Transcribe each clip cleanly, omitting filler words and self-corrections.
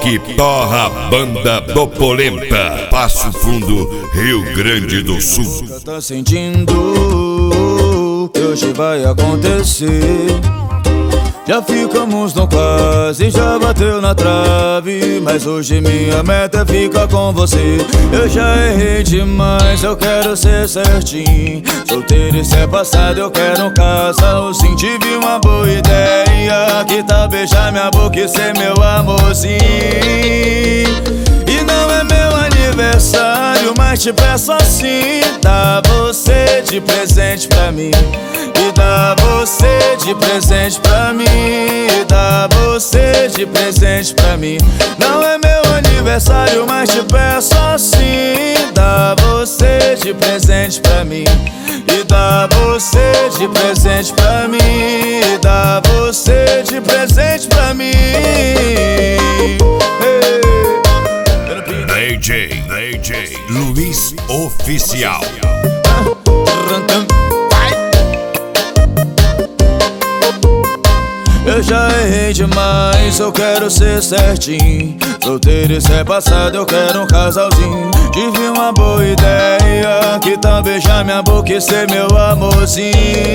Rock Torra Banda do Polenta, Passo Fundo, Rio Grande do Sul. Tá sentindo que hoje vai acontecer? Já ficamos no quase, já bateu na trave, mas hoje minha meta é ficar com você. Eu já errei demais, eu quero ser certinho. Solteiro, isso é passado, eu quero um casalzinho. Tive uma boa ideia, que tal beijar minha boca e ser meu amorzinho? E não é meu aniversário, mas te peço assim: dá você de presente pra mim. E dá você de presente pra mim. E dá você de presente pra mim. Não é meu aniversário, mas te peço assim: dá você de presente pra mim. E dá você de presente pra mim. E dá você de presente pra mim. DJ Luiz Oficial. Eu já errei demais, eu quero ser certinho. Solteiro, isso é passado, eu quero um casalzinho. Tive uma boa ideia, que tal beijar minha boca e ser meu amorzinho?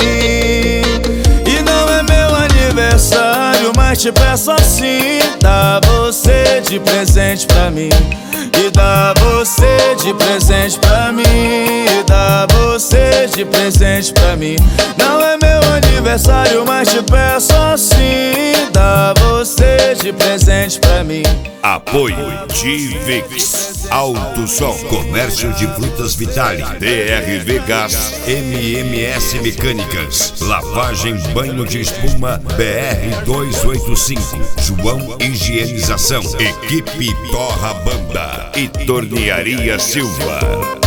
E não é meu aniversário, mas te peço assim: dá você de presente pra mim. E dá você de presente pra mim. E dá você de presente pra mim. Não é meu aniversário, mas te peço assim: dá você de presente pra mim. Apoio Tivix, Alto Som, Comércio de Frutas Vitale, DRV Gás, MMS Mecânicas, Lavagem Banho de Espuma, BR 285, João Higienização, Equipe Torra Banda e Tornearia Silva.